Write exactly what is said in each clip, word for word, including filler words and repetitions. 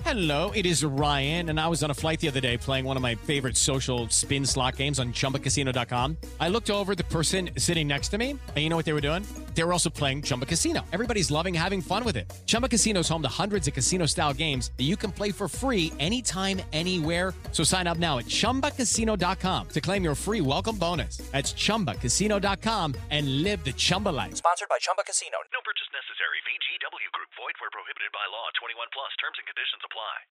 Hello, it is Ryan, and I was on a flight the other day playing one of my favorite social spin slot games on Chumba Casino dot com. I looked over at the person sitting next to me, and you know what they were doing? They were also playing Chumba Casino. Everybody's loving having fun with it. Chumba Casino is home to hundreds of casino-style games that you can play for free anytime, anywhere. So sign up now at Chumba Casino dot com to claim your free welcome bonus. That's Chumba Casino dot com and live the Chumba life. Sponsored by Chumba Casino. No purchase necessary. V G W Group. Void where prohibited by law. twenty-one plus. Terms and conditions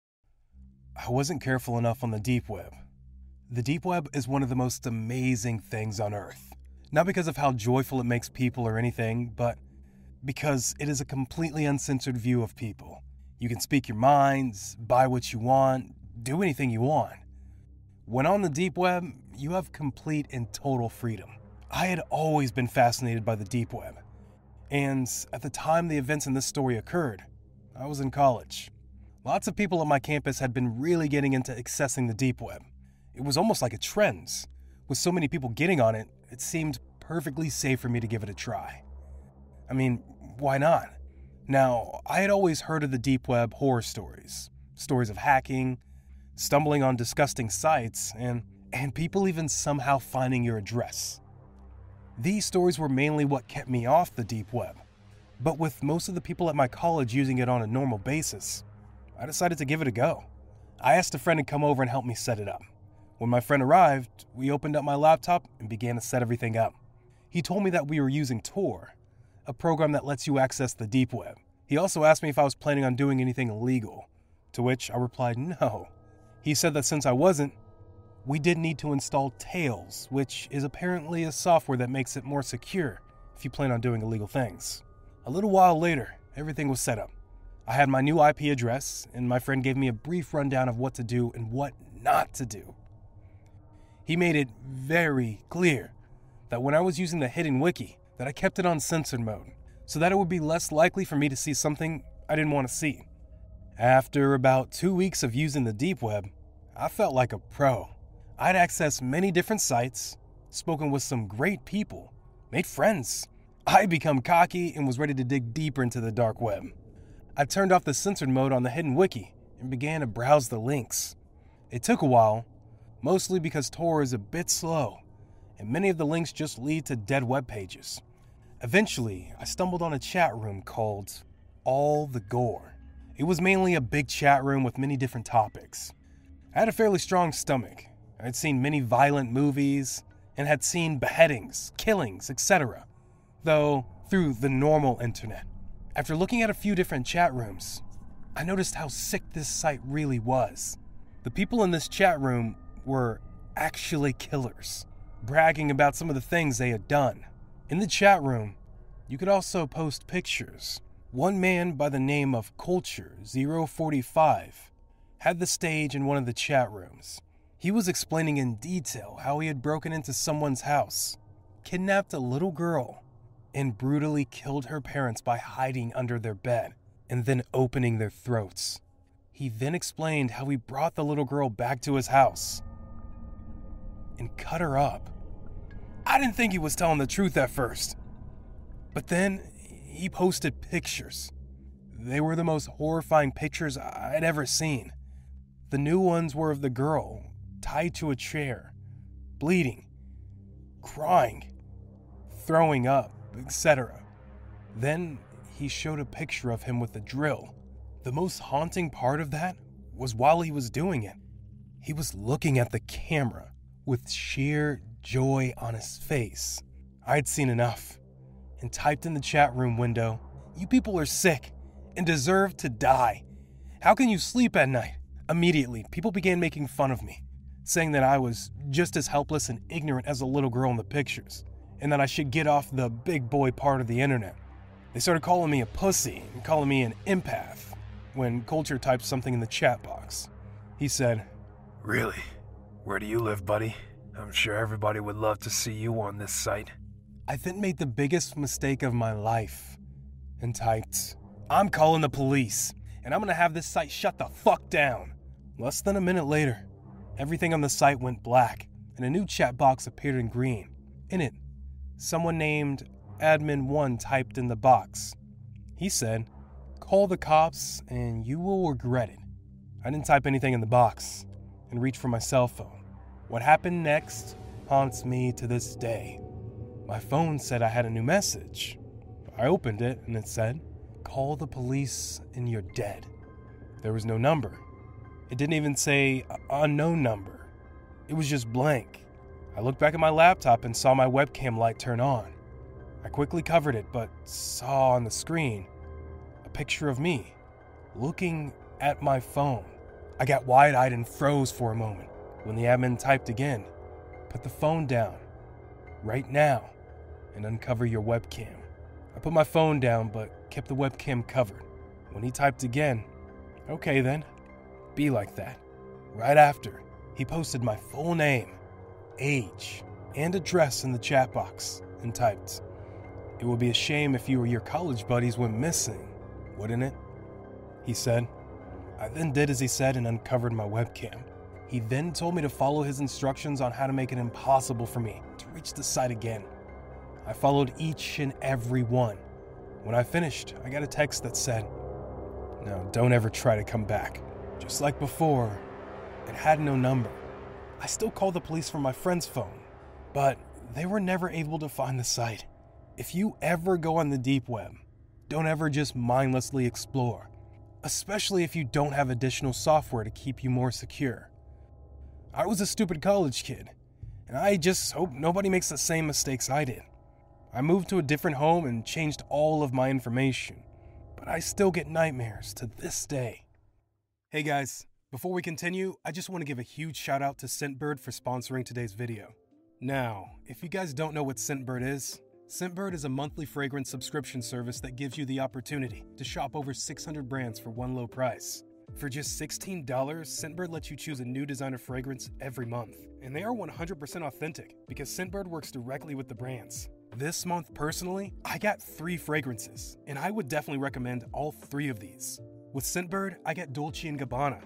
apply. I wasn't careful enough on the deep web. The deep web is one of the most amazing things on Earth. Not because of how joyful it makes people or anything, but because it is a completely uncensored view of people. You can speak your minds, buy what you want, do anything you want. When on the deep web, you have complete and total freedom. I had always been fascinated by the deep web. And at the time the events in this story occurred, I was in college. Lots of people on my campus had been really getting into accessing the deep web. It was almost like a trend. With so many people getting on it, it seemed perfectly safe for me to give it a try. I mean, why not? Now, I had always heard of the deep web horror stories. Stories of hacking, stumbling on disgusting sites, and, and people even somehow finding your address. These stories were mainly what kept me off the deep web. But with most of the people at my college using it on a normal basis, I decided to give it a go. I asked a friend to come over and help me set it up. When my friend arrived, we opened up my laptop and began to set everything up. He told me that we were using Tor, a program that lets you access the deep web. He also asked me if I was planning on doing anything illegal, to which I replied no. He said that since I wasn't, we did need to install Tails, which is apparently a software that makes it more secure if you plan on doing illegal things. A little while later, everything was set up. I had my new I P address, and my friend gave me a brief rundown of what to do and what not to do. He made it very clear that when I was using the hidden wiki, that I kept it on censored mode, so that it would be less likely for me to see something I didn't want to see. After about two weeks of using the deep web, I felt like a pro. I'd accessed many different sites, spoken with some great people, made friends. I'd become cocky and was ready to dig deeper into the dark web. I turned off the censored mode on the hidden wiki and began to browse the links. It took a while, mostly because Tor is a bit slow, and many of the links just lead to dead web pages. Eventually, I stumbled on a chat room called All the Gore. It was mainly a big chat room with many different topics. I had a fairly strong stomach. I had seen many violent movies and had seen beheadings, killings, et cetera, though through the normal internet. After looking at a few different chat rooms, I noticed how sick this site really was. The people in this chat room were actually killers, bragging about some of the things they had done. In the chat room, you could also post pictures. One man by the name of Culture zero forty-five had the stage in one of the chat rooms. He was explaining in detail how he had broken into someone's house, kidnapped a little girl, and brutally killed her parents by hiding under their bed and then opening their throats. He then explained how he brought the little girl back to his house and cut her up. I didn't think he was telling the truth at first, but then he posted pictures. They were the most horrifying pictures I'd ever seen. The new ones were of the girl tied to a chair, bleeding, crying, throwing up, et cetera. Then he showed a picture of him with a drill. The most haunting part of that was while he was doing it, he was looking at the camera with sheer joy on his face. I'd seen enough and typed in the chat room window, "You people are sick and deserve to die. How can you sleep at night?" Immediately, people began making fun of me, saying that I was just as helpless and ignorant as the little girl in the pictures, and that I should get off the big boy part of the internet. They started calling me a pussy and calling me an empath when Culture typed something in the chat box. He said, "Really? Where do you live, buddy? I'm sure everybody would love to see you on this site." I then made the biggest mistake of my life and typed, "I'm calling the police, and I'm gonna have this site shut the fuck down." Less than a minute later, everything on the site went black, and a new chat box appeared in green. In it, someone named Admin one typed in the box. He said, "Call the cops and you will regret it." I didn't type anything in the box and reached for my cell phone. What happened next haunts me to this day. My phone said I had a new message. I opened it and it said, "Call the police and you're dead." There was no number. It didn't even say unknown number. It was just blank. I looked back at my laptop and saw my webcam light turn on. I quickly covered it, but saw on the screen a picture of me looking at my phone. I got wide-eyed and froze for a moment when the admin typed again, "Put the phone down right now and uncover your webcam." I put my phone down but kept the webcam covered. When he typed again, "Okay then, be like that." Right after, he posted my full name, age, and address in the chat box and typed, "It would be a shame if you or your college buddies went missing, wouldn't it?" He said. I then did as he said and uncovered my webcam. He then told me to follow his instructions on how to make it impossible for me to reach the site again. I followed each and every one. When I finished, I got a text that said, "Now don't ever try to come back." Just like before, it had no number. I still called the police from my friend's phone, but they were never able to find the site. If you ever go on the deep web, don't ever just mindlessly explore, especially if you don't have additional software to keep you more secure. I was a stupid college kid, and I just hope nobody makes the same mistakes I did. I moved to a different home and changed all of my information, but I still get nightmares to this day. Hey guys, before we continue, I just want to give a huge shout out to Scentbird for sponsoring today's video. Now, if you guys don't know what Scentbird is, Scentbird is a monthly fragrance subscription service that gives you the opportunity to shop over six hundred brands for one low price. For just sixteen dollars, Scentbird lets you choose a new designer fragrance every month. And they are one hundred percent authentic because Scentbird works directly with the brands. This month, personally, I got three fragrances, and I would definitely recommend all three of these. With Scentbird, I got Dolce and Gabbana,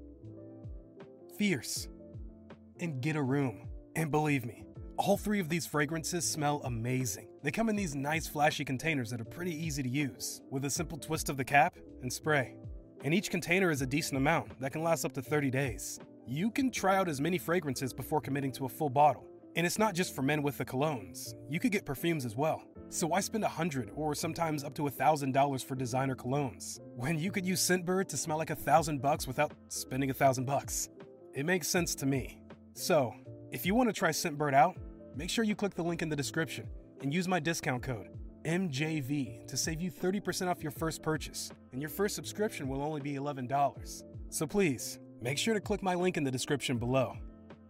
Fierce, and Get a Room. And believe me, all three of these fragrances smell amazing. They come in these nice flashy containers that are pretty easy to use, with a simple twist of the cap and spray. And each container is a decent amount that can last up to thirty days. You can try out as many fragrances before committing to a full bottle. And it's not just for men with the colognes. You could get perfumes as well. So why spend a hundred or sometimes up to a thousand dollars for designer colognes when you could use Scentbird to smell like a thousand bucks without spending a thousand bucks? It makes sense to me. So if you want to try Scentbird out, make sure you click the link in the description and use my discount code M J V to save you thirty percent off your first purchase, and your first subscription will only be eleven dollars. So please, make sure to click my link in the description below.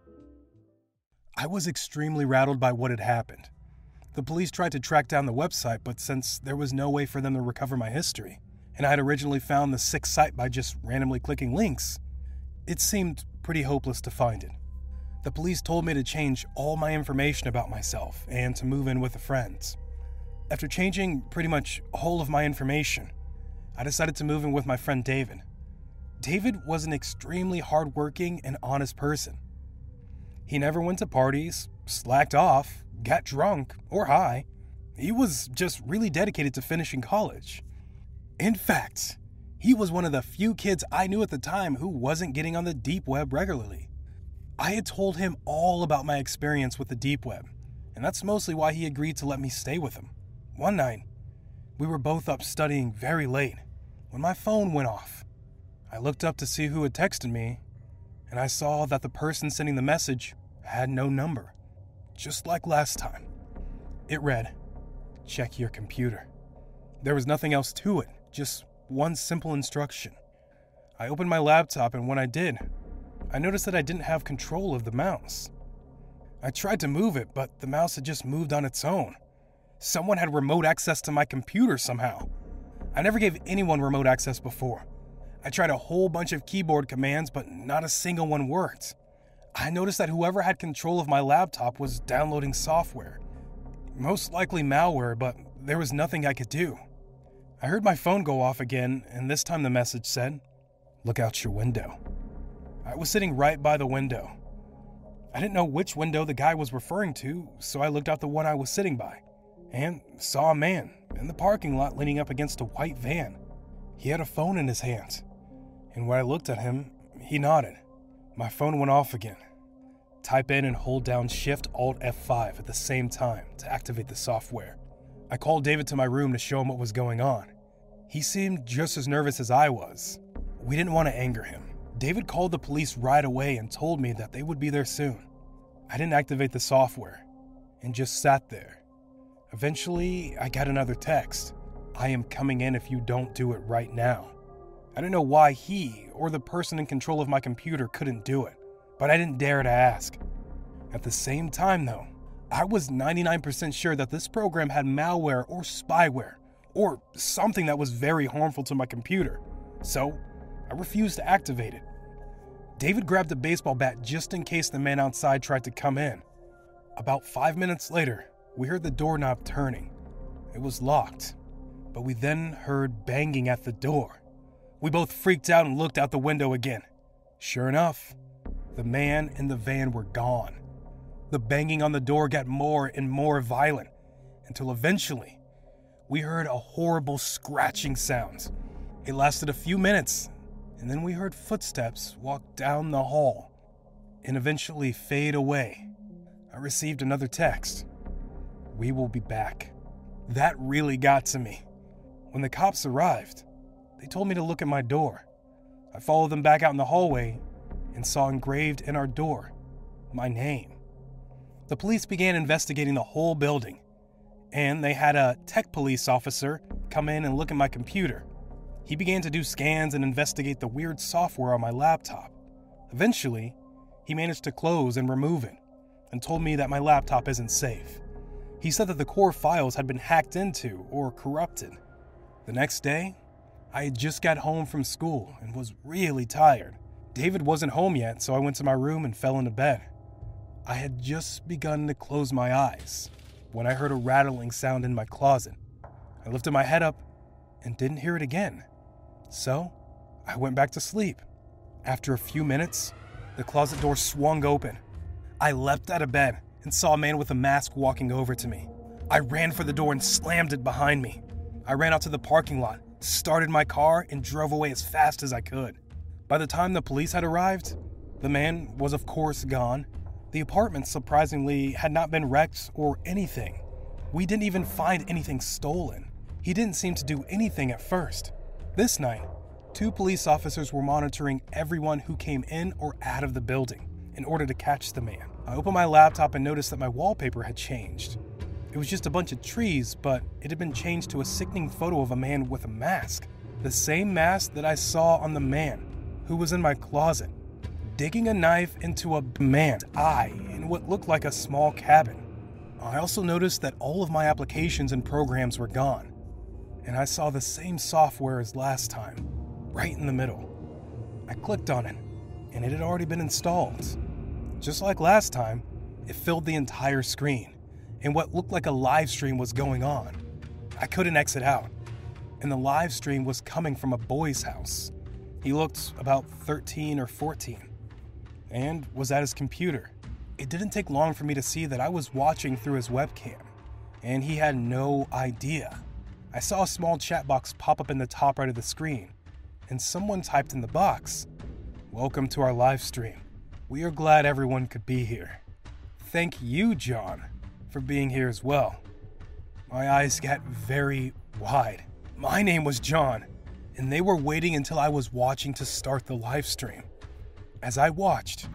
I was extremely rattled by what had happened. The police tried to track down the website, but since there was no way for them to recover my history, and I had originally found the sick site by just randomly clicking links, it seemed pretty hopeless to find it. The police told me to change all my information about myself and to move in with a friend. After changing pretty much all of my information, I decided to move in with my friend David. David was an extremely hardworking and honest person. He never went to parties, slacked off, got drunk, or high. He was just really dedicated to finishing college. In fact, he was one of the few kids I knew at the time who wasn't getting on the deep web regularly. I had told him all about my experience with the deep web, and that's mostly why he agreed to let me stay with him. One night, we were both up studying very late when my phone went off. I looked up to see who had texted me, and I saw that the person sending the message had no number, just like last time. It read, "Check your computer." There was nothing else to it, just one simple instruction. I opened my laptop, and when I did, I noticed that I didn't have control of the mouse. I tried to move it, but the mouse had just moved on its own. Someone had remote access to my computer somehow. I never gave anyone remote access before. I tried a whole bunch of keyboard commands, but not a single one worked. I noticed that whoever had control of my laptop was downloading software. Most likely malware, but there was nothing I could do. I heard my phone go off again, and this time the message said, "Look out your window." I was sitting right by the window. I didn't know which window the guy was referring to, so I looked out the one I was sitting by and saw a man in the parking lot leaning up against a white van. He had a phone in his hand, And when I looked at him, he nodded. My phone went off again. Type in and hold down Shift Alt F five at the same time to activate the software. I called David to my room to show him what was going on. He seemed just as nervous as I was. We didn't want to anger him. David called the police right away and told me that they would be there soon. I didn't activate the software and just sat there. Eventually, I got another text. I am coming in if you don't do it right now. I didn't know why he or the person in control of my computer couldn't do it, but I didn't dare to ask. At the same time though, I was ninety-nine percent sure that this program had malware or spyware, or something that was very harmful to my computer, so I refused to activate it. David grabbed a baseball bat just in case the man outside tried to come in. About five minutes later, we heard the doorknob turning. It was locked, but we then heard banging at the door. We both freaked out and looked out the window again. Sure enough, the man and the van were gone. The banging on the door got more and more violent until eventually we heard a horrible scratching sound. It lasted a few minutes, and then we heard footsteps walk down the hall and eventually fade away. I received another text. We will be back. That really got to me. When the cops arrived, they told me to look at my door. I followed them back out in the hallway and saw engraved in our door my name. The police began investigating the whole building, and they had a tech police officer come in and look at my computer. He began to do scans and investigate the weird software on my laptop. Eventually, he managed to close and remove it, and told me that my laptop isn't safe. He said that the core files had been hacked into or corrupted. The next day, I had just got home from school and was really tired. David wasn't home yet, so I went to my room and fell into bed. I had just begun to close my eyes when I heard a rattling sound in my closet. I lifted my head up and didn't hear it again. So, I went back to sleep. After a few minutes, the closet door swung open. I leapt out of bed and saw a man with a mask walking over to me. I ran for the door and slammed it behind me. I ran out to the parking lot, started my car, and drove away as fast as I could. By the time the police had arrived, the man was of course gone. The apartment, surprisingly, had not been wrecked or anything. We didn't even find anything stolen. He didn't seem to do anything at first. This night, two police officers were monitoring everyone who came in or out of the building in order to catch the man. I opened my laptop and noticed that my wallpaper had changed. It was just a bunch of trees, but it had been changed to a sickening photo of a man with a mask. The same mask that I saw on the man who was in my closet, digging a knife into a man's eye in what looked like a small cabin. I also noticed that all of my applications and programs were gone, and I saw the same software as last time, right in the middle. I clicked on it, and it had already been installed. Just like last time, it filled the entire screen, and what looked like a live stream was going on. I couldn't exit out, and the live stream was coming from a boy's house. He looked about thirteen or fourteen, and was at his computer. It didn't take long for me to see that I was watching through his webcam, and he had no idea. I saw a small chat box pop up in the top right of the screen, and someone typed in the box, "Welcome to our live stream. We are glad everyone could be here. Thank you, John, for being here as well." My eyes got very wide. My name was John, and they were waiting until I was watching to start the live stream. As I watched,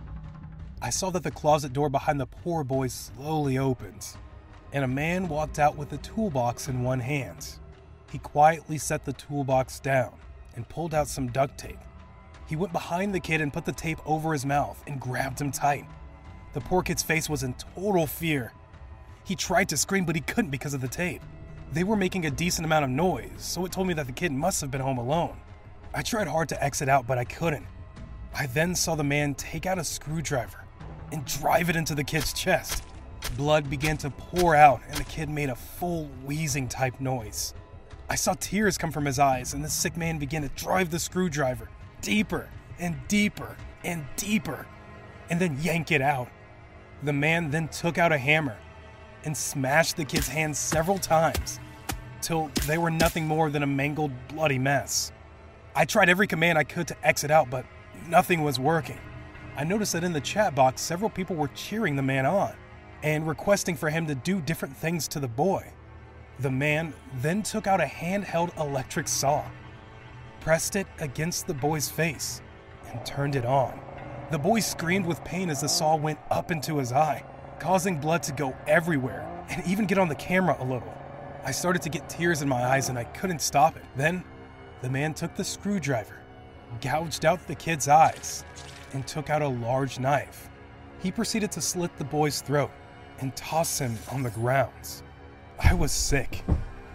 I saw that the closet door behind the poor boy slowly opened, and a man walked out with a toolbox in one hand. He quietly set the toolbox down and pulled out some duct tape. He went behind the kid and put the tape over his mouth and grabbed him tight. The poor kid's face was in total fear. He tried to scream, but he couldn't because of the tape. They were making a decent amount of noise, so it told me that the kid must have been home alone. I tried hard to exit out, but I couldn't. I then saw the man take out a screwdriver and drive it into the kid's chest. Blood began to pour out, and the kid made a full wheezing type noise. I saw tears come from his eyes, and the sick man began to drive the screwdriver deeper and deeper and deeper, and then yank it out. The man then took out a hammer and smashed the kid's hands several times till they were nothing more than a mangled, bloody mess. I tried every command I could to exit out, but nothing was working. I noticed that in the chat box, several people were cheering the man on and requesting for him to do different things to the boy. The man then took out a handheld electric saw, pressed it against the boy's face, and turned it on. The boy screamed with pain as the saw went up into his eye, causing blood to go everywhere and even get on the camera a little. I started to get tears in my eyes and I couldn't stop it. Then, the man took the screwdriver, gouged out the kid's eyes, and took out a large knife. He proceeded to slit the boy's throat and toss him on the grounds. I was sick.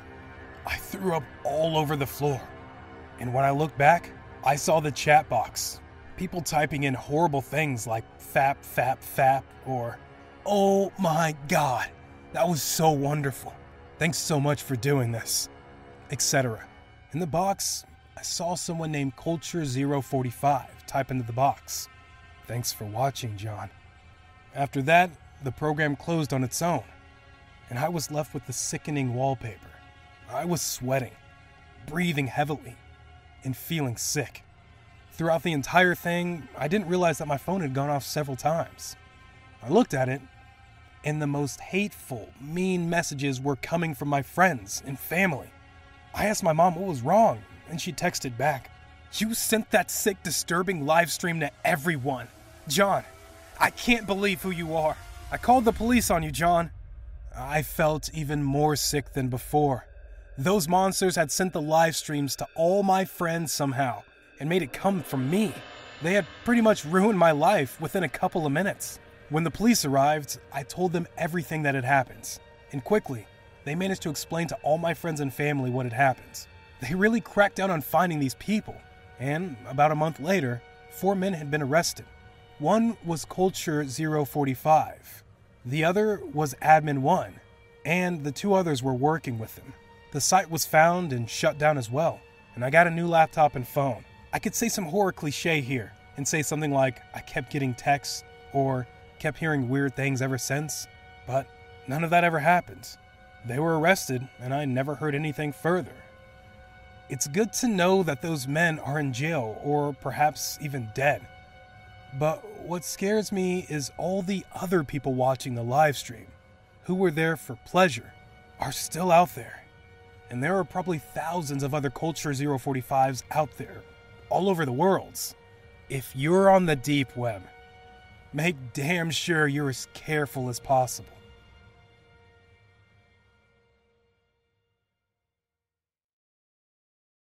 I threw up all over the floor. And when I looked back, I saw the chat box. People typing in horrible things like fap, fap, fap, or, "Oh my God, that was so wonderful. Thanks so much for doing this," et cetera. In the box, I saw someone named Culture zero forty-five type into the box, "Thanks for watching, John." After that, the program closed on its own, and I was left with the sickening wallpaper. I was sweating, breathing heavily, and feeling sick. Throughout the entire thing, I didn't realize that my phone had gone off several times. I looked at it, and the most hateful, mean messages were coming from my friends and family. I asked my mom what was wrong, and she texted back, "You sent that sick, disturbing live stream to everyone. John, I can't believe who you are. I called the police on you, John." I felt even more sick than before. Those monsters had sent the live streams to all my friends somehow and made it come from me. They had pretty much ruined my life within a couple of minutes. When the police arrived, I told them everything that had happened, and quickly, they managed to explain to all my friends and family what had happened. They really cracked down on finding these people, and about a month later, four men had been arrested. One was Culture zero forty-five, the other was Admin one, and the two others were working with him. The site was found and shut down as well, and I got a new laptop and phone. I could say some horror cliche here and say something like I kept getting texts or kept hearing weird things ever since, but none of that ever happened. They were arrested, and I never heard anything further. It's good to know that those men are in jail or perhaps even dead. But what scares me is all the other people watching the live stream, who were there for pleasure, are still out there. And there are probably thousands of other Culture zero forty-fives out there, all over the world. If you're on the deep web, make damn sure you're as careful as possible.